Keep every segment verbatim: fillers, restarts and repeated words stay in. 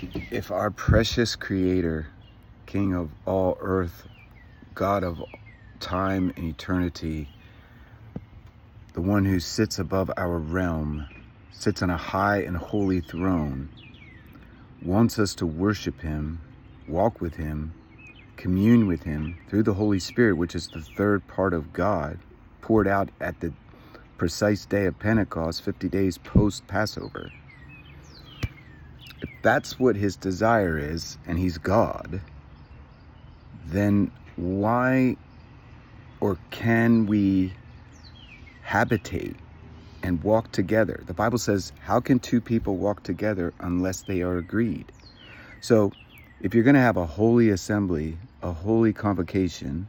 If our precious Creator, King of all earth, God of time and eternity, the one who sits above our realm, sits on a high and holy throne, wants us to worship him, walk with him, commune with him through the Holy Spirit, which is the third part of God, poured out at the precise day of Pentecost, fifty days post-Passover. If that's what his desire is, and he's God, then why or can we habitate and walk together? The Bible says, how can two people walk together unless they are agreed? So if you're going to have a holy assembly, a holy convocation,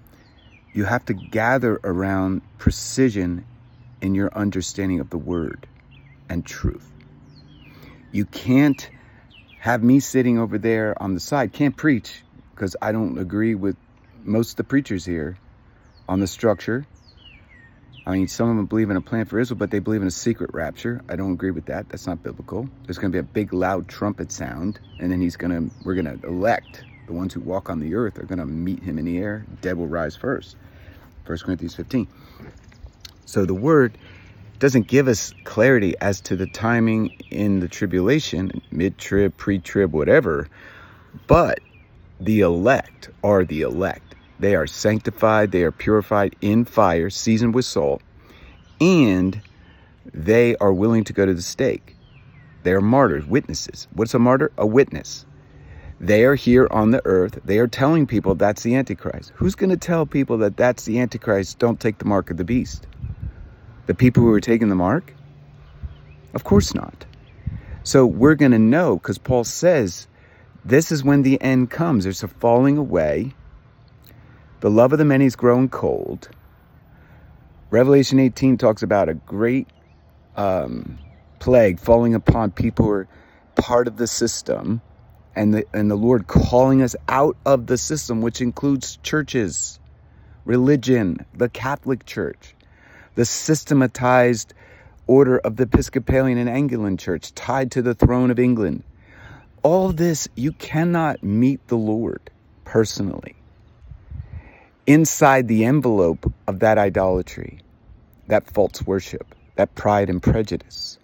you have to gather around precision in your understanding of the word and truth. You can't have me sitting over there on the side, can't preach, because I don't agree with most of the preachers here on the structure. I mean, some of them believe in a plan for Israel, but they believe in a secret rapture. I don't agree with that. That's not biblical. There's going to be a big, loud trumpet sound, and then he's going to, we're going to elect the ones who walk on the earth are going to meet him in the air. Dead will rise first. First Corinthians fifteen. So the word doesn't give us clarity as to the timing in the tribulation, mid-trib, pre-trib, whatever, but the elect are the elect. They are sanctified, they are purified in fire, seasoned with salt, and they are willing to go to the stake. They are martyrs, witnesses. What's a martyr? A witness. They are here on the earth. They are telling people that's the Antichrist. Who's going to tell people that that's the Antichrist? Don't take the mark of the beast. The people who are taking the mark? Of course not. So we're going to know, because Paul says this is when the end comes. There's a falling away. The love of the many is growing cold. Revelation eighteen talks about a great um, plague falling upon people who are part of the system, and the, and the Lord calling us out of the system, which includes churches, religion, the Catholic Church, the systematized order of the Episcopalian and Anglican Church tied to the throne of England. All this, you cannot meet the Lord personally inside the envelope of that idolatry, that false worship, that pride and prejudice.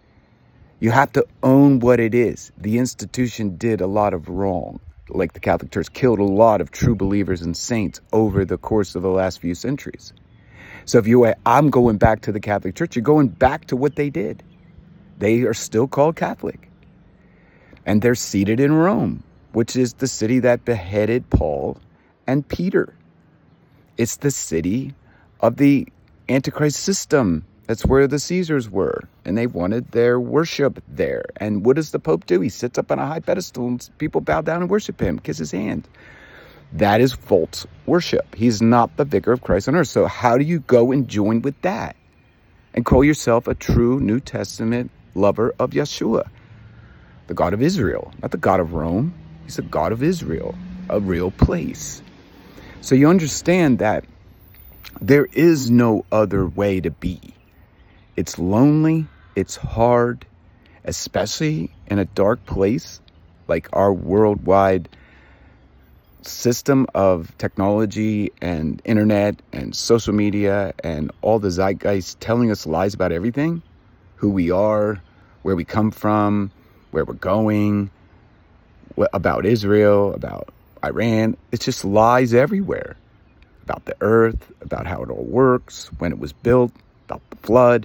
You have to own what it is. The institution did a lot of wrong, like the Catholic Church killed a lot of true believers and saints over the course of the last few centuries. So if you, I'm going back to the Catholic Church, you're going back to what they did. They are still called Catholic. And they're seated in Rome, which is the city that beheaded Paul and Peter. It's the city of the Antichrist system. That's where the Caesars were. And they wanted their worship there. And what does the Pope do? He sits up on a high pedestal and people bow down and worship him, kiss his hand. That is false worship. He's not the vicar of Christ on earth. So how do you go and join with that and call yourself a true New Testament lover of Yeshua, the God of Israel, not the God of Rome? He's the God of Israel, a real place. So you understand that there is no other way to be. It's lonely. It's hard, especially in a dark place like our worldwide system of technology and internet and social media and all the zeitgeist telling us lies about everything, who we are, where we come from, where we're going, what, about Israel, about Iran. It's just lies everywhere about the earth, about how it all works, when it was built, about the flood.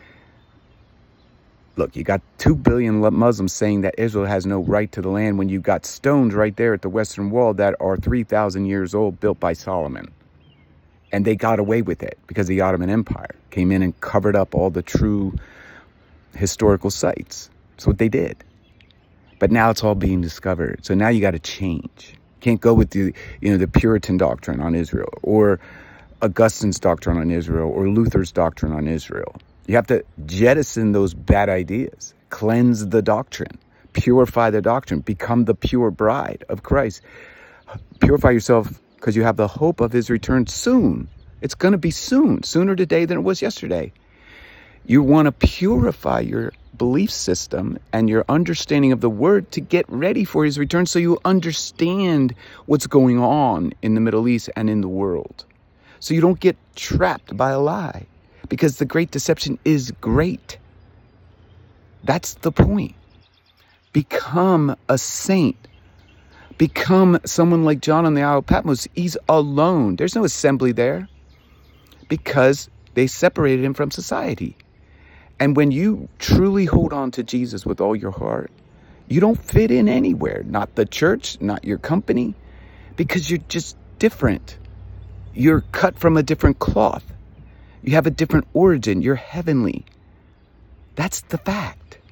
Look, you got two billion Muslims saying that Israel has no right to the land when you've got stones right there at the Western Wall that are three thousand years old, built by Solomon. And they got away with it because the Ottoman Empire came in and covered up all the true historical sites. That's what they did. But now it's all being discovered. So now you got to change. Can't go with the, you know, the Puritan doctrine on Israel, or Augustine's doctrine on Israel, or Luther's doctrine on Israel. You have to jettison those bad ideas, cleanse the doctrine, purify the doctrine, become the pure bride of Christ. Purify yourself because you have the hope of his return soon. It's going to be soon, sooner today than it was yesterday. You want to purify your belief system and your understanding of the word to get ready for his return, so you understand what's going on in the Middle East and in the world. So you don't get trapped by a lie, because the great deception is great. That's the point. Become a saint. Become someone like John on the Isle of Patmos. He's alone. There's no assembly there, because they separated him from society. And when you truly hold on to Jesus with all your heart, you don't fit in anywhere. Not the church, not your company, because you're just different. You're cut from a different cloth. You have a different origin. You're heavenly. That's the fact.